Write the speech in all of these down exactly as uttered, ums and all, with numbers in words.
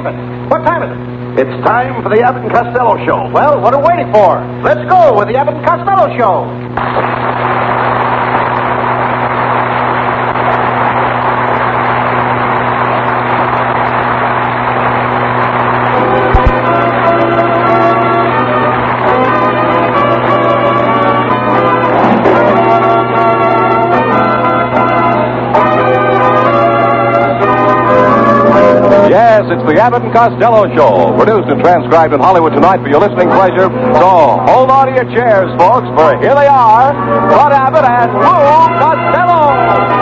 Abbott. What time is it? It's time for the Abbott and Costello Show. Well, what are we waiting for? Let's go with the Abbott and Costello Show. Yes, it's the Abbott and Costello Show, produced and transcribed in Hollywood tonight for your listening pleasure. So hold on to your chairs, folks, for here they are, Bud Abbott and Lou Costello.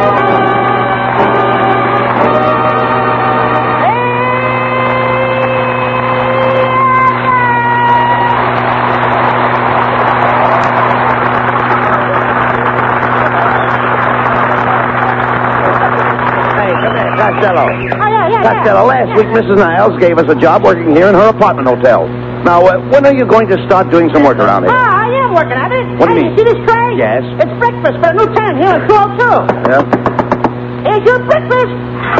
Hey, come here, Costello. Oh, yeah, yeah, Costello, last week Missus Niles gave us a job working here in her apartment hotel. Now, uh, when are you going to start doing some work around here? Ah, I am working at it. What do you hey, mean? see this tray? Yes. It's breakfast for a new tenant here at two oh two. Yeah. Here's your breakfast.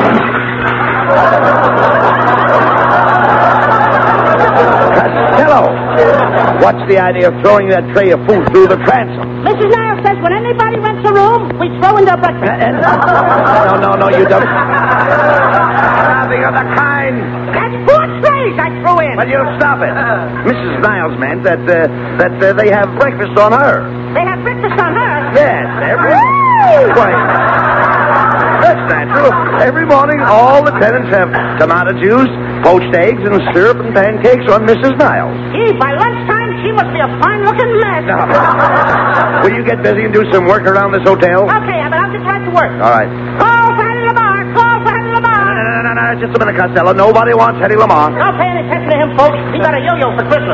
Costello, what's the idea of throwing that tray of food through the transom? Missus Niles says when anybody rents a room, we throw in their breakfast. No, no, no, you don't. Nothing of the kind. That's four trays I threw in. Well, you stop it. Missus Niles meant that uh, that uh, they have breakfast on her. They have breakfast on her. Yes, every. Why? That's natural. Every morning, all the tenants have tomato juice, poached eggs, and syrup and pancakes on Missus Niles. Gee, by lunchtime, she must be a fine-looking mess. Now, will you get busy and do some work around this hotel? Okay, Abbott, I'll get right to work. All right. Call for Henry Lamar. Call for Henry Lamar. No, no, no, no, no, just a minute, Costello. Nobody wants Eddie Lamar. Don't pay any attention to him, folks. He got a yo-yo for Christmas.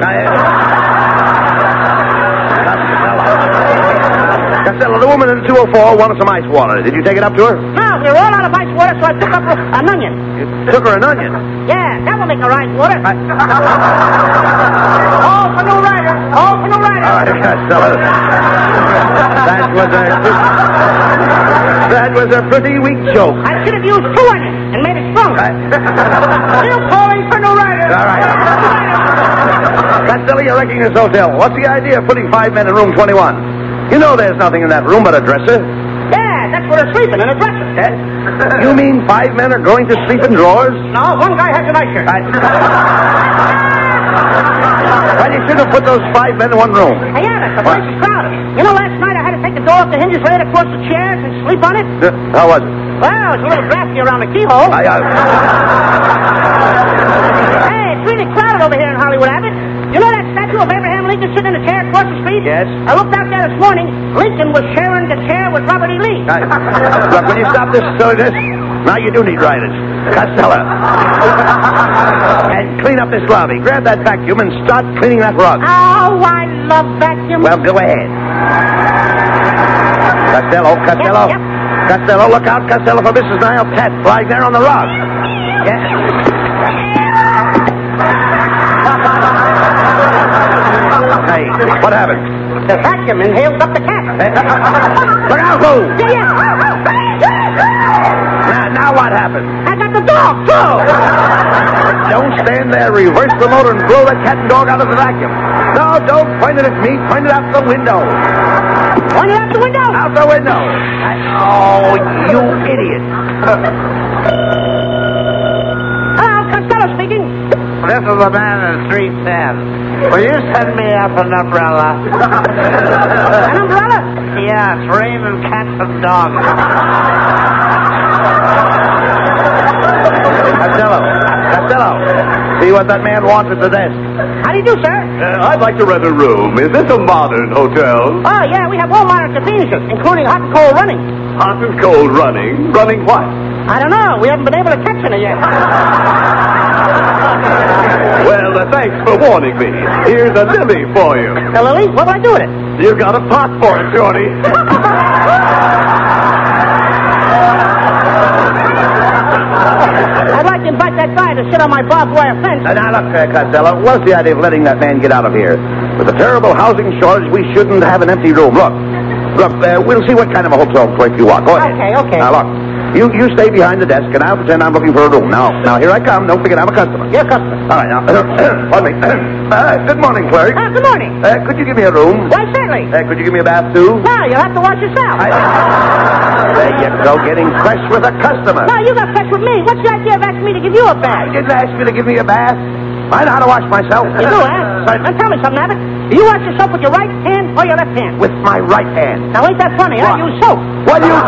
Costello, the woman in two oh four wanted some ice water. Did you take it up to her? No, we were all out of ice water, so I took up an onion. You took her an onion. Yeah, that will make her ice water. I... Call for new rider. Call for new rider. All right, Costello. That was a... That was a pretty weak joke. I should have used two onions and made it stronger. Still calling for new rider. All right. Costello, you're wrecking this hotel. What's the idea of putting five men in room twenty-one? You know there's nothing in that room but a dresser. Yeah, that's where they're sleeping, in a dresser. You mean five men are going to sleep in drawers? No, one guy has a nightshirt. I... Well, you should have put those five men in one room. Hey, Abbott, the place is crowded. You know, last night I had to take the door off the hinges, lay it across the chairs, and sleep on it? Uh, how was it? Well, it's a little drafty around the keyhole. I, I... Hey, it's really crowded over here in Hollywood, Abbott. You know that statue of Abraham Lincoln sitting in a chair across the street? Yes. I looked out there this morning. Lincoln was sharing the chair with Robert E. Lee. I... Look, will you stop this silliness? Now you do need riders. Costello. And clean up this lobby. Grab that vacuum and start cleaning that rug. Oh, I love vacuums. Well, go ahead. Costello, Costello. Yep, yep. Costello, look out, Costello, for Missus Niles' cat flying there on the rug. Yeah. Hey, what happened? The vacuum inhaled up the cat. Hey, look out, Lou! Yeah, yeah. Now, now what happened? I got the dog, too. Don't stand there, reverse the motor, and blow that cat and dog out of the vacuum. No, don't point it at me. Point it out the window. Point it out the window. Out the window. I, oh, you idiot. Hello, Costello speaking. This is the man in three ten. Will you send me up an umbrella? An umbrella? Yeah, it's raining cats and dogs. Costello. Costello. See what that man wants at the desk. How do you do, sir? Uh, I'd like to rent a room. Is this a modern hotel? Oh, yeah, we have all modern conveniences, including hot and cold running. Hot and cold running? Running what? I don't know. We haven't been able to catch any yet. Well, uh, thanks for warning me. Here's a lily for you. A lily? What will I do with it? You got a pot for it, Shorty. I'd like to invite that guy to sit on my barbed wire fence. Uh, now, look, uh, Costello, what's the idea of letting that man get out of here? With a terrible housing shortage, we shouldn't have an empty room. Look, look, uh, we'll see what kind of a hotel clerk you are. Go ahead. Okay, okay. Now, look, You you stay behind the desk, and I'll pretend I'm looking for a room. Now, now here I come. Don't forget I'm a customer. You're a customer. All right, now, pardon me. Uh, good morning, clerk. Uh, good morning. Uh, could you give me a room? Why, certainly. Uh, could you give me a bath, too? No, you'll have to wash yourself. I... There you go, getting fresh with a customer. No, you got fresh with me. What's the idea of asking me to give you a You bath? didn't ask me to give me a bath. I know how to wash myself. You do, huh? Now tell me something, Abbott. Do you wash yourself with your right hand or your left hand? With my right hand. Now, ain't that funny, huh? What? Use soap. What do you...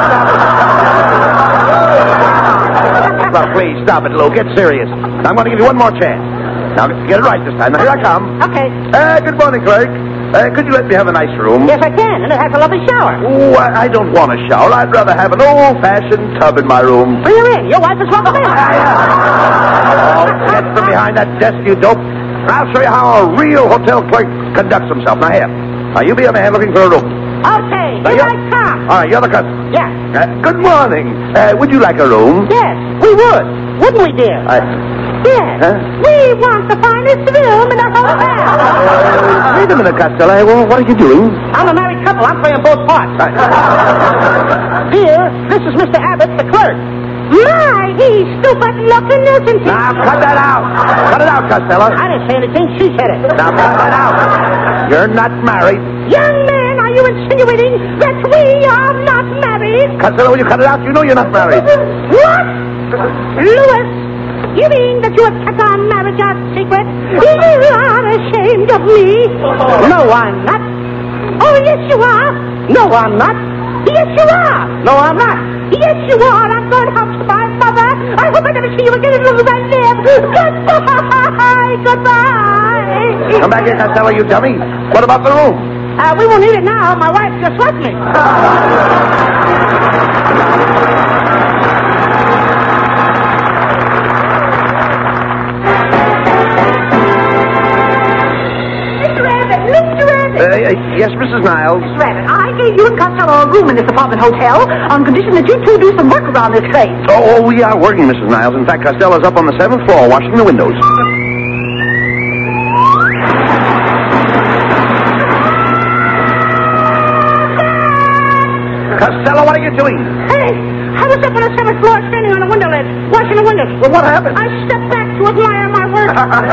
Well, please, stop it, Lou. Get serious. I'm going to give you one more chance. Now, get it right this time. Now, here I come. Okay. Uh, good morning, clerk. Uh, could you let me have a nice room? Yes, I can, and it has a lovely shower. Oh, I, I don't want a shower. I'd rather have an old-fashioned tub in my room. Bring her in. Your wife is welcome in. Oh, get from behind that desk, you dope. I'll show you how a real hotel clerk conducts himself. Now, here. Now, you be a man looking for a room. Okay, Now, here you're- I come. All right, you're the customer. Yeah. Uh, good morning. Uh, would you like a room? Yes, we would. Wouldn't we, dear? I... Yes. Huh? We want the finest room in the hotel. Uh, wait a minute, Costello. Well, what are you doing? I'm a married couple. I'm playing both parts. Dear, this is Mister Abbott, the clerk. My, he's stupid looking, isn't he? Now, cut that out. Cut it out, Costello. I didn't say anything. She said it. Now, cut that out. You're not married. Young man, are you insinuating that we are not married? Costello, will you cut it out? You know you're not married. What? Louis, you mean that you have kept our marriage a secret? You are ashamed of me? No, I'm not. Oh, yes, you are. No, I'm not. Yes, you are. No, I'm not. Yes, you are. I'm going home to my mother. I hope I never see you again as long as I live. Goodbye. Goodbye. Come back here, Costello, you dummy. What about the room? Uh, we won't need it now. My wife just left me. Mister Abbott, Mister Abbott. Uh, yes, Missus Niles. Mister Abbott, I gave you and Costello a room in this apartment hotel on condition that you two do some work around this place. Oh, oh, we are working, Missus Niles. In fact, Costello's up on the seventh floor washing the windows. Costello, what are you doing? Hey, I was up on the seventh floor standing on the window ledge, washing the windows. Well, what happened? I stepped back to admire my work.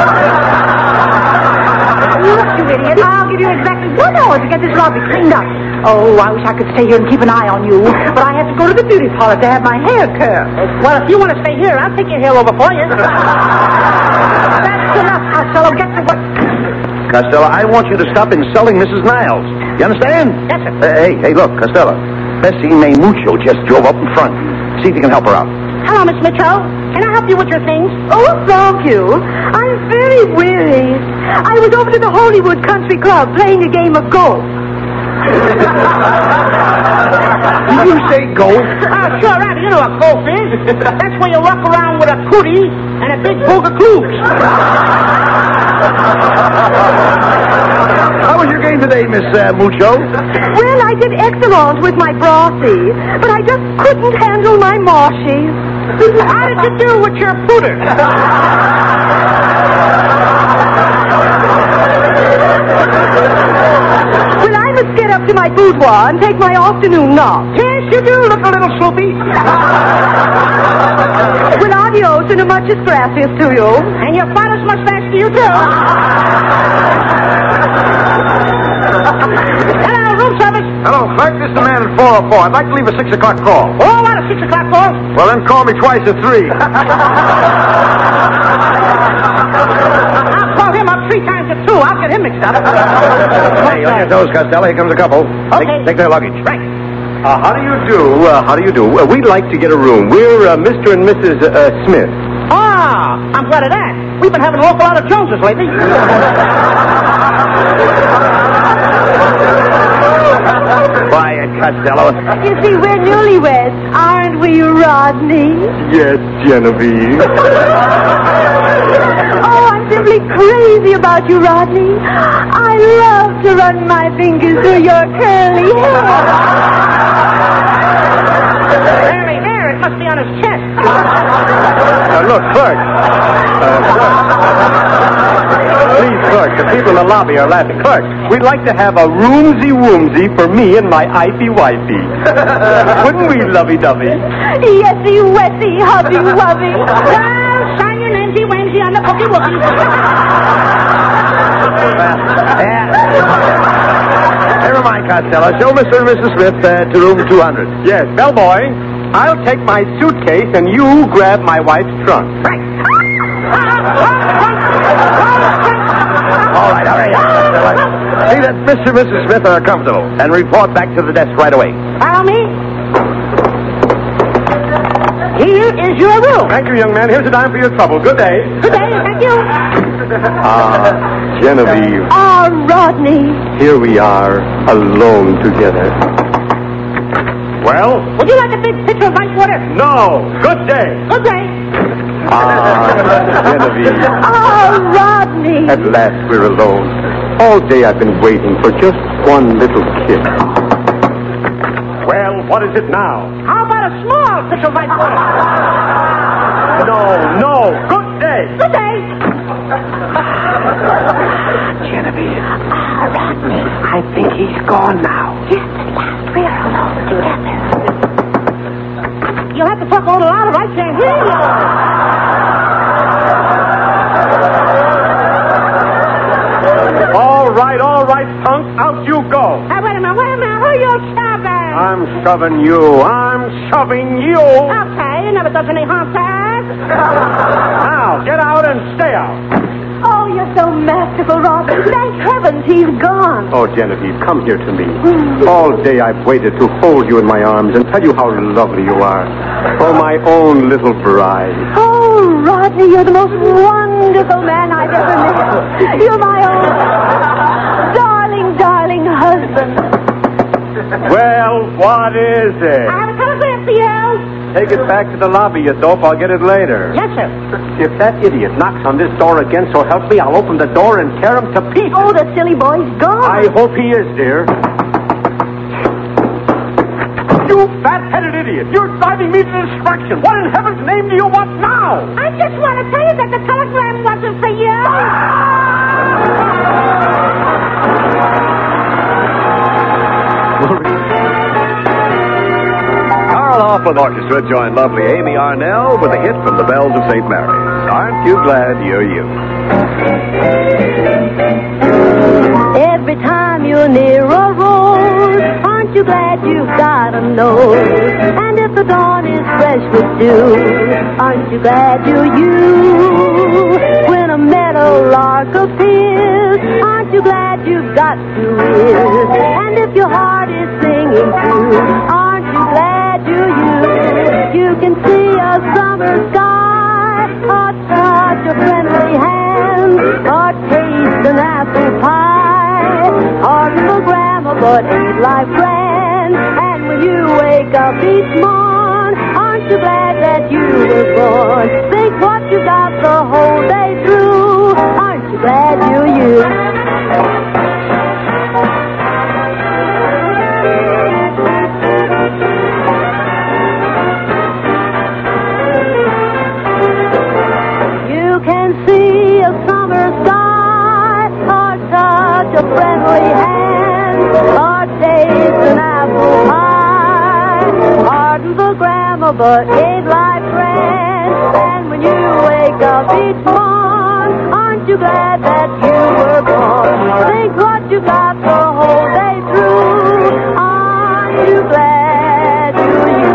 Look, you idiot, I'll give you exactly one hour to get this lobby cleaned up. Oh, I wish I could stay here and keep an eye on you, but I have to go to the beauty parlor to have my hair curled. Well, if you want to stay here, I'll take your hair over for you. That's enough, Costello. Get to work. Costello, I want you to stop insulting Missus Niles. You understand? Yes, sir. Uh, hey, hey, look, Costello. Bessie May Mucho just drove up in front. See if you can help her out. Hello, Miss Mitchell. Can I help you with your things? Oh, thank you. I'm very weary. I was over to the Hollywood Country Club playing a game of golf. Did you say golf? Oh, sure, Abby. You know what golf is. That's where you rock around with a cootie and a big boog of cloops. How was your game today, Miss uh, Mucho? Well, I did excellent with my brassy, but I just couldn't handle my marshy. How did you do with your pooter? Well, I must get up to my boudoir and take my afternoon nap. Yes, you do look a little sloopy. Well, adios and a muchas gracias to you. And your father's mustache to you, too. Hello, room service. Hello, clerk. This is the man at four oh four. I'd like to leave a six o'clock call. Oh, what a six o'clock call. Well, then call me twice at three. I'll call him up three times at two. I'll get him mixed up. Hey, on your toes, Costello. Here comes a couple. Okay. Take, take their luggage. Right. Uh, how do you do? Uh, how do you do? Uh, we'd like to get a room. We're uh, Mister and Missus Uh, Smith. Ah, I'm glad of that. We've been having an awful lot of Joneses lately. Quiet, Costello. You see, we're newlyweds, aren't we, Rodney? Yes, Genevieve. Oh, I'm simply crazy about you, Rodney. I love to run my fingers through your curly hair. Curly hair, it must be on his chest. Uh, look, clerk. Uh, clerk. Please, clerk, the people in the lobby are laughing. Clerk, we'd like to have a roomsy-woomsy for me and my ifey-wifey. Wouldn't we, lovey-dovey? Yesy, wessy, hubby, wubby. Well, sign your namesy, wamsy on the bookie wookie. Never mind, Costello. Show Mister and Missus Smith uh, to room two hundred. Yes, bellboy, I'll take my suitcase and you grab my wife's trunk. All right, hurry up, Costello. See that Mister and Missus Smith are comfortable, and report back to the desk right away. Follow me. Here is your room. Thank you, young man. Here's a dime for your trouble. Good day. Good day, thank you. Ah, Genevieve. Oh, Rodney. Here we are, alone together. Well? Would you like a big pitcher of ice water? No. Good day. Good day. Ah, Genevieve. Oh, Rodney. At last we're alone. All day I've been waiting for just one little kiss. Well, what is it now? How about a small pitcher of ice water? No, no. Good day. Good day. Genevieve, Ah, Rodney. I think he's gone now. Yes, at last we're alone together. You'll have to talk a little louder. I can't hear you. All right, all right, punk. Out you go. Hey, wait a minute, wait a minute. Who are you shoving? I'm shoving you. I'm shoving you. Okay, it never does any harm to us. Now, get out and stay out. Oh, you're so masterful, Robin. Thank heavens he's gone. Oh, Genevieve, come here to me. All day I've waited to hold you in my arms and tell you how lovely you are. Oh, my own little bride. Oh, Rodney, you're the most wonderful man I've ever met. You're my own darling, darling husband. Well, what is it? I have a telegram for you. Take it back to the lobby, you dope. I'll get it later. Yes, sir. If that idiot knocks on this door again, so help me, I'll open the door and tear him to pieces. Oh, the silly boy's gone. I hope he is, dear. You fat-headed idiot! You're driving me to distraction. What in heaven's name do you want now? I just want to tell you that the telegram wasn't for you. Carl Hoffman Orchestra joined lovely Amy Arnell with a hit from the Bells of Saint Mary's. Aren't you glad you're you? Every time you're near a rose, aren't you glad you've got a nose? And if the dawn is fresh with dew, aren't you glad you're you? When a meadow lark appears, aren't you glad you've got two ears? And if your heart is singing too, aren't you glad you're you? You can see a summer sky, or touch a friendly hand, or taste an apple pie. Hardly a grammar, but ain't life grand? And when you wake up each morn, aren't you glad that you were born? Think what you got the whole day through. Aren't you glad you're you? You can see a summer sky, or touch a friendly hand, or taste an apple pie. Pardon the grammar, but ain't life grand? And when you wake up each morn, aren't you glad that you were born? Think what you got the whole day through. Aren't you glad you're you?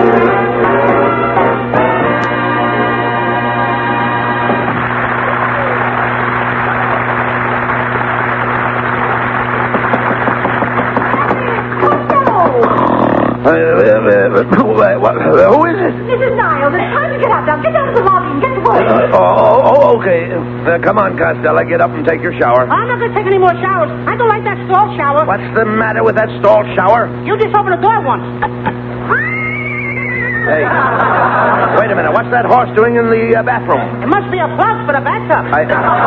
Uh, uh, uh, who, uh, what, uh, who is it? Missus Niles, it's time to get up now. Get down to the lobby and get to work. Uh, oh, oh, okay. Uh, come on, Costello. Get up and take your shower. I'm not going to take any more showers. I don't like that stall shower. What's the matter with that stall shower? You just opened the door once. Hey, wait a minute. What's that horse doing in the uh, bathroom? It must be a plug for the bathtub. I...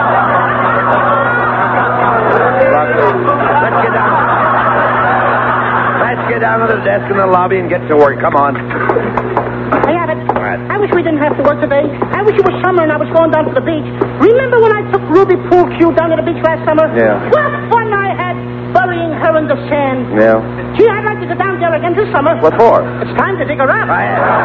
Let's get down. Let's get down to the desk in the lobby and get to work. Come on. Hey, Abbott. What? I wish we didn't have to work today. I wish it was summer and I was going down to the beach. Remember when I took room remember the pool cue down at the beach last summer? Yeah. What fun I had burying her in the sand. Yeah. Gee, I'd like to go down there again this summer. What for? It's time to dig her up.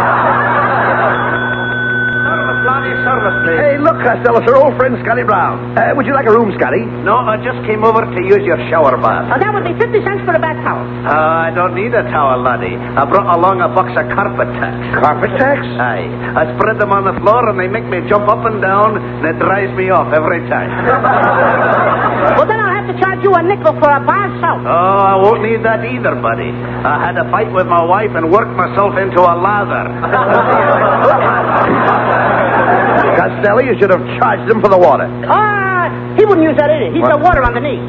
Hey, look, Costello, sir, old friend Scotty Brown. Uh, would you like a room, Scotty? No, I just came over to use your shower bath. Uh, that would be fifty cents for a bath towel. Uh, I don't need a towel, laddie. I brought along a box of carpet tacks. Carpet tacks? Aye. I spread them on the floor, and they make me jump up and down, and it dries me off every time. Well, then I'll have to charge you a nickel for a bar soap. Oh, I won't need that either, buddy. I had a fight with my wife and worked myself into a lather. Costello, you should have charged him for the water. Ah, he wouldn't use that either. He's got water underneath.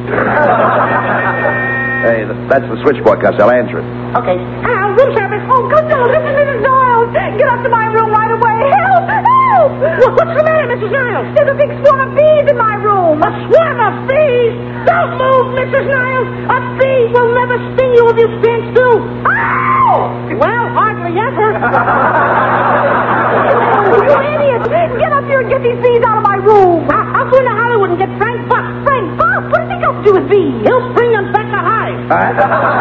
Hey, that's the switchboard, Costello. Answer it. Okay. Uh, room service. Oh, Costello, this is Missus Niles. Get up to my room right away. Help! Help! Well, what's the matter, Missus Niles? There's a big swarm of bees in my room. A swarm of bees? Don't move, Missus Niles. A bee will never sting you if you stand still. Ow! Well, hardly ever. You idiot! Get up here and get these bees out of my room. I- I'll go into Hollywood and get Frank Buck. Frank Buck? What does he got to do with bees? He'll bring them back to hive. Uh,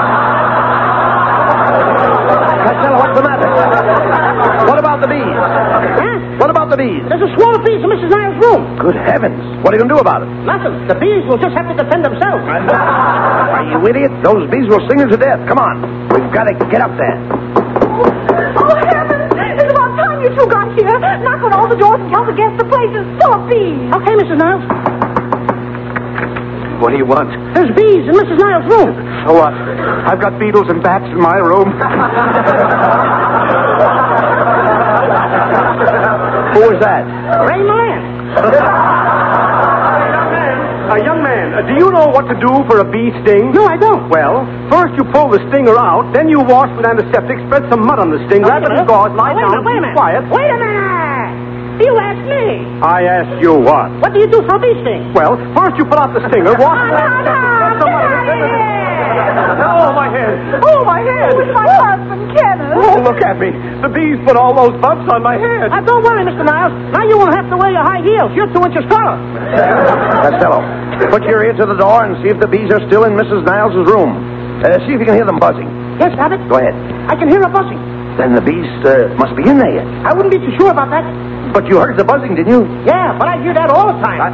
Costello, what's the matter? What about the bees? Huh? What about the bees? There's a swarm of bees in Missus Niles' room. Good heavens. What are you going to do about it? Nothing. The bees will just have to defend themselves. Are you idiot? Those bees will sting her to death. Come on. We've got to get up there. Oh, heavens! It's about time you two got here. Knock on all the doors and tell the guests the place is full of bees. Okay, Missus Niles. What do you want? There's bees in Missus Niles' room. So what? I've got beetles and bats in my room. Who was that? Ray Moran. Uh, young man, uh, do you know what to do for a bee sting? No, I don't. Well, first you pull the stinger out, then you wash with antiseptic, spread some mud on the sting, wrap it in gauze, lie wait down, a minute, wait a keep minute. quiet. Wait a minute. You asked me. I asked you what? What do you do for a bee sting? Well, first you pull out the stinger, wash Oh, it. no, no. Spread some mud on it, then- Oh, my head. Oh, my head. It's my husband, Kenneth. Oh, look at me. The bees put all those bumps on my head. Uh, don't worry, Mister Niles. Now you won't have to wear your high heels. You're two inches taller. Costello, put your ear to the door and see if the bees are still in Missus Niles' room. Uh, see if you can hear them buzzing. Yes, Abbott? Go ahead. I can hear a buzzing. Then the bees uh, must be in there yet. I wouldn't be too sure about that. But you heard the buzzing, didn't you? Yeah, but I hear that all the time.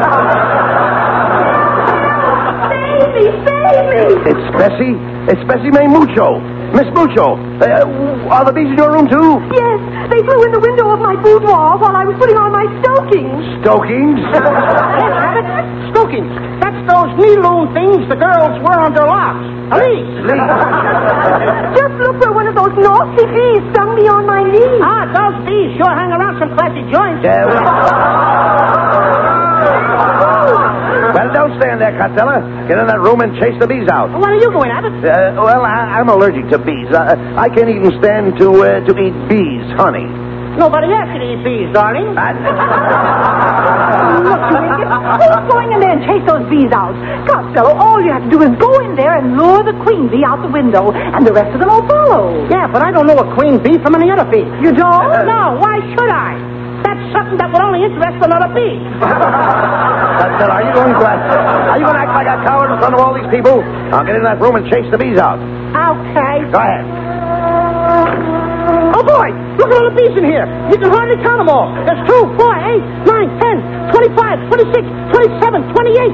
Save me, save me. It's Bessie. It's Bessie May Mucho. Miss Mucho, uh, are the bees in your room, too? Yes, they flew in the window of my boudoir while I was putting on my stockings. Stokings? Yes, Abbott. Stoking. That's those knee-loom things the girls wear on their locks. Please. Just look where one of those nasty bees stung me on my knee. Ah, those bees sure hang around some classy joints. Yeah. Well, don't stand there, Costello. Get in that room and chase the bees out. Why are you going, Abbott? Uh, well, I, I'm allergic to bees. Uh, I can't even stand to uh, to eat bees, honey. Nobody asked you to eat bees, darling. Look, you idiot. Who's going in there and chase those bees out? Costello, all you have to do is go in there and lure the queen bee out the window, and the rest of them will follow. Yeah, but I don't know a queen bee from any other bee. You don't? No, why should I? That's something that would only interest another bee. Costello, are you going to uh, are you going to act like a coward in front of all these people? I'll get in that room and chase the bees out. Okay. Go ahead. Oh, boy! Look at all the bees in here. You can hardly count them all. There's two, four, eight, nine, ten, twenty-five, twenty-six, twenty-seven, twenty-eight.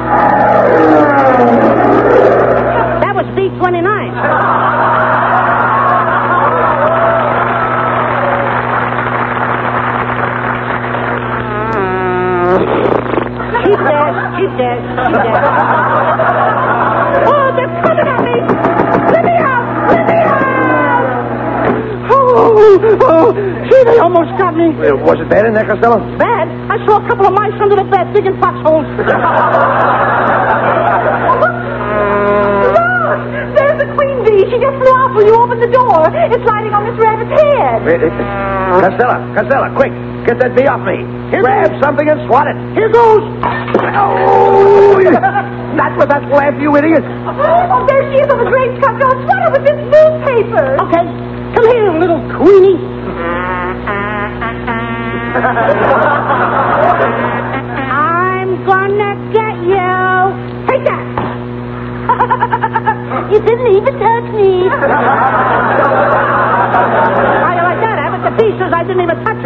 That was B twenty-nine. Keep there, keep there, keep there. Oh, they're coming at me! Let me out! Let me out! Oh, oh, gee, they almost got me. Uh, was it bad in there, Costello? Bad? I saw a couple of mice under the bed digging foxholes. Look! There's the queen bee. She just flew out when you opened the door. It's lighting on Miss Rabbit's head. Uh, uh, Costello, Costello, quick. Get that bee off me. Here Grab goes. something and swat it. Here goes. Oh, not with that laugh, you idiot. Oh, there she is on the drapes, Costello. Sweat her with this newspaper. Okay, come here, little queenie. I'm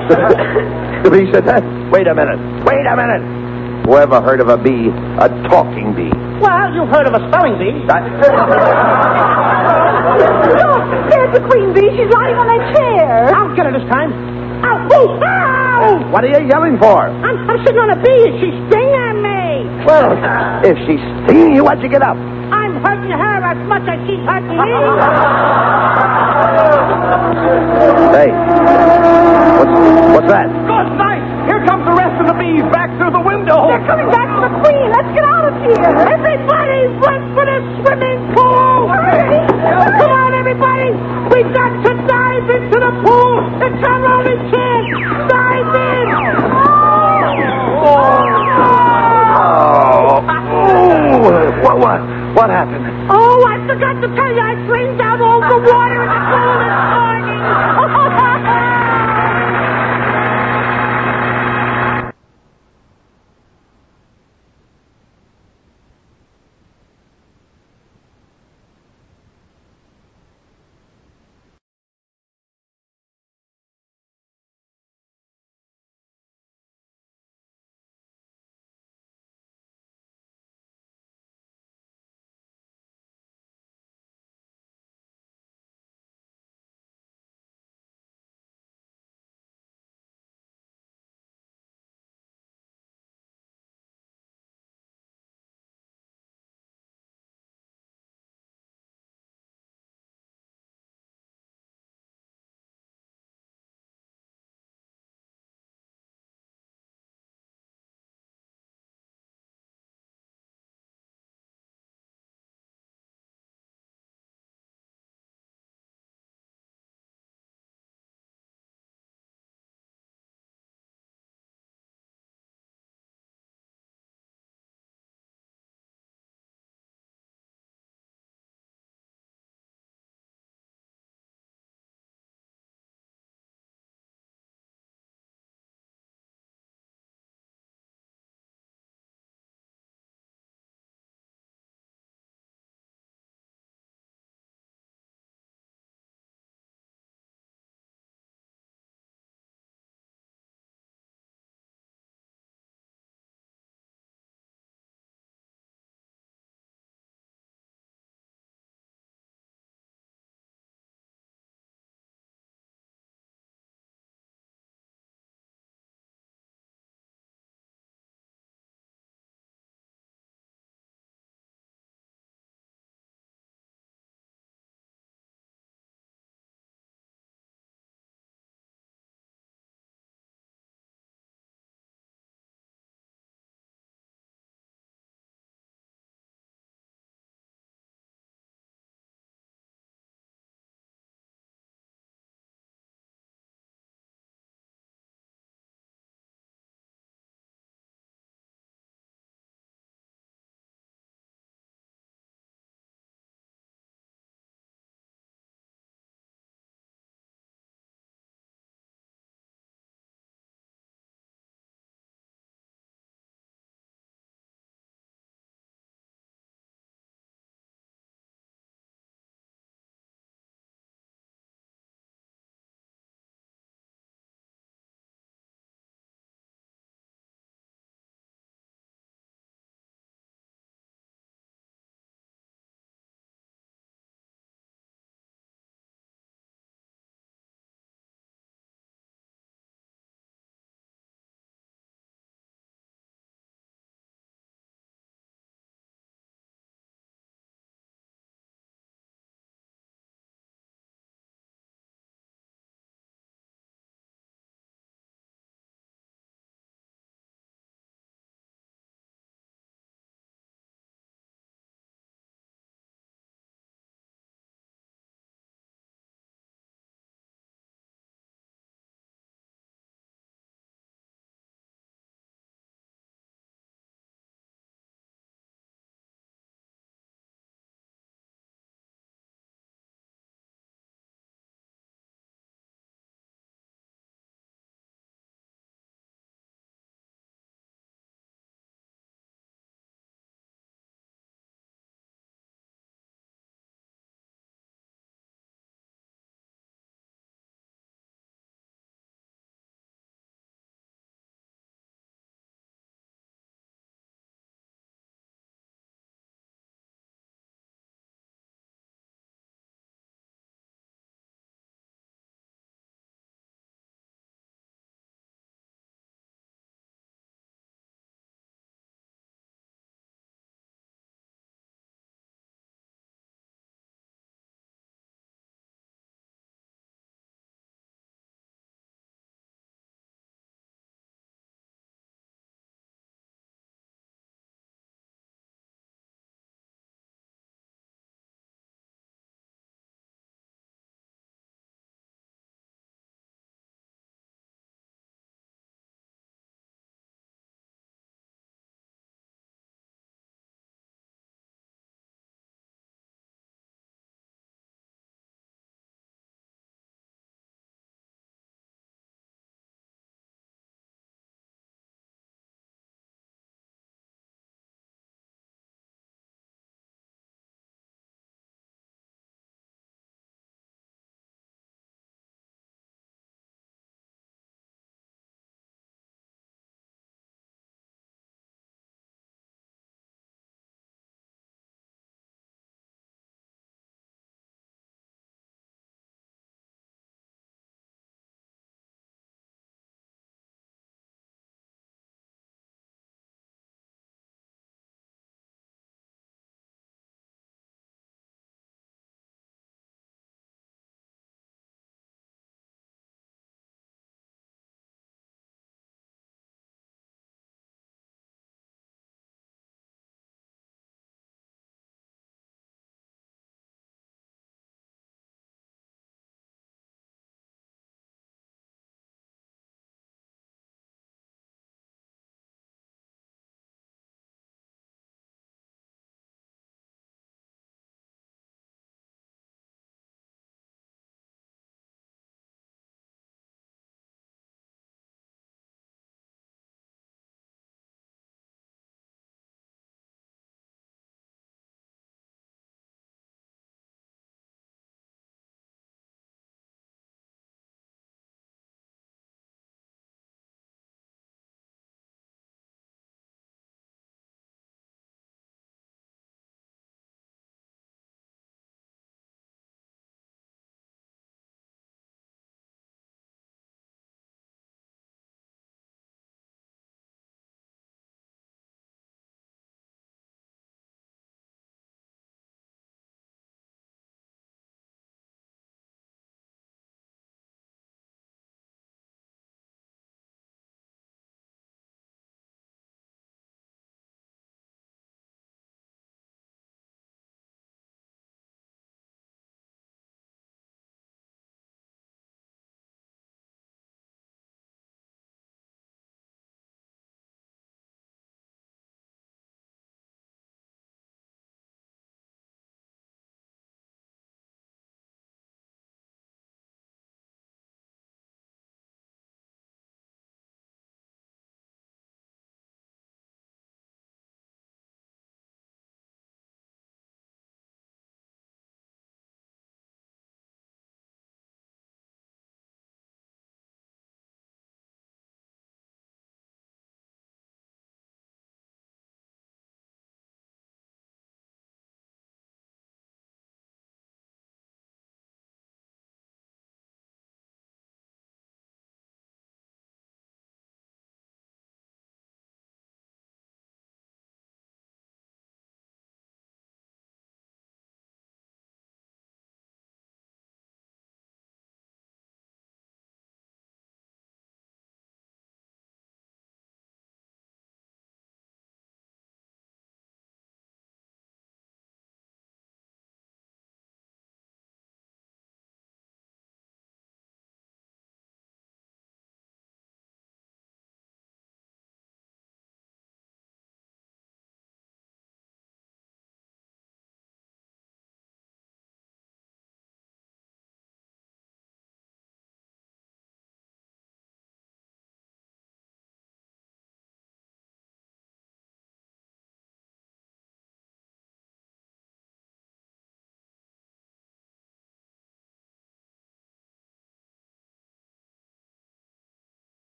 The bee said that? Wait a minute. Wait a minute. Whoever heard of a bee? A talking bee. Well, you've heard of a spelling bee. That... Look, there's the queen bee. She's lying on that chair. I'll get her this time. Ow! Oh, ow! What are you yelling for? I'm, I'm sitting on a bee and she's stinging me. Well, if she's stinging you, why'd you get up? I'm hurting her as much as she's hurting me. Hey, what's, what's that? Good night. Here comes the rest of the bees back through the window. They're coming back for the queen. Let's get out of here. Every